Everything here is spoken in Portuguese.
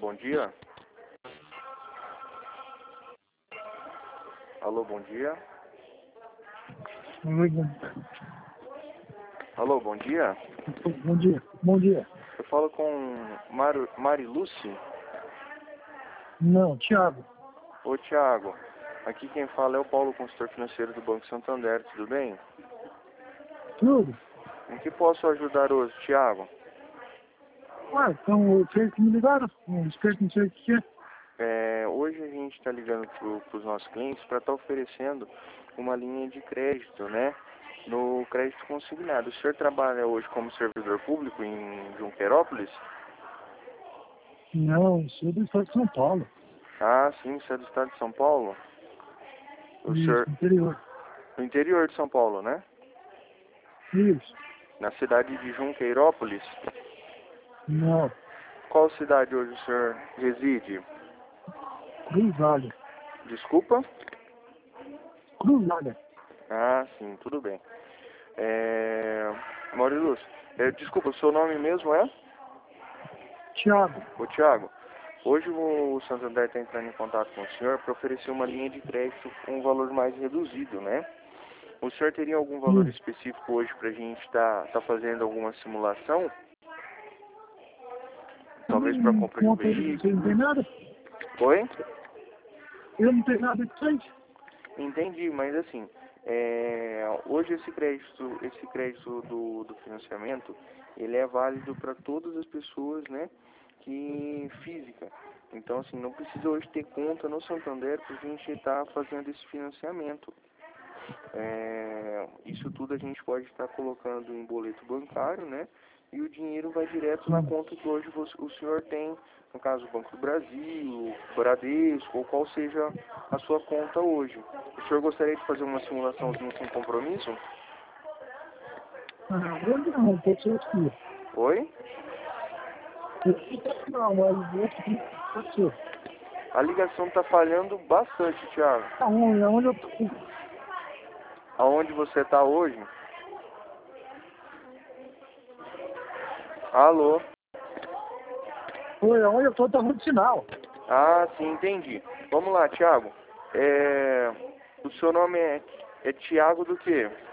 bom dia. Alô, bom dia. Oi, Alô, bom dia. bom dia. Bom dia. Eu falo com Mariluce. Não, Thiago. Ô, Thiago. Aqui quem fala é o Paulo, consultor financeiro do Banco Santander. Tudo bem? Tudo? Em que posso ajudar hoje, Thiago? Então vocês que me ligaram? Não sei o que é. Hoje a gente está ligando para os nossos clientes para estar oferecendo uma linha de crédito, né? No crédito consignado. O senhor trabalha hoje como servidor público em Junqueirópolis? Não, sou do estado de São Paulo. Ah, sim, você é do estado de São Paulo? O senhor... Isso, interior. No interior de São Paulo, né? Isso. Na cidade de Junqueirópolis? Não, Qual cidade hoje o senhor reside? Cruzalha. Desculpa? Cruzalha. Ah, sim, tudo bem. Mauriluz, desculpa, o seu nome mesmo é? Thiago. Ô, Thiago, hoje o Santander está entrando em contato com o senhor para oferecer uma linha de crédito com um valor mais reduzido, né? O senhor teria algum valor específico hoje para a gente tá fazendo alguma simulação? Talvez para compra de um veículo? Você não tem nada? Oi? Eu não tenho nada de frente. Entendi, mas assim, hoje esse crédito do financiamento, ele é válido para todas as pessoas, né, que física. Então, assim, não precisa hoje ter conta no Santander para a gente estar fazendo esse financiamento. Isso tudo a gente pode estar colocando em boleto bancário, né, e o dinheiro vai direto na conta que hoje o senhor tem, no caso o Banco do Brasil, Bradesco, ou qual seja a sua conta hoje. O senhor gostaria de fazer uma simulaçãozinha sem compromisso? Eu não, pode ser aqui. Oi? Não, mas outro pode ser. A ligação está falhando bastante, Thiago. Aonde eu tô? Aonde você está hoje? Alô? Oi, aonde eu tô tá muito sinal. Ah, sim, entendi. Vamos lá, Thiago. O seu nome é Thiago do quê?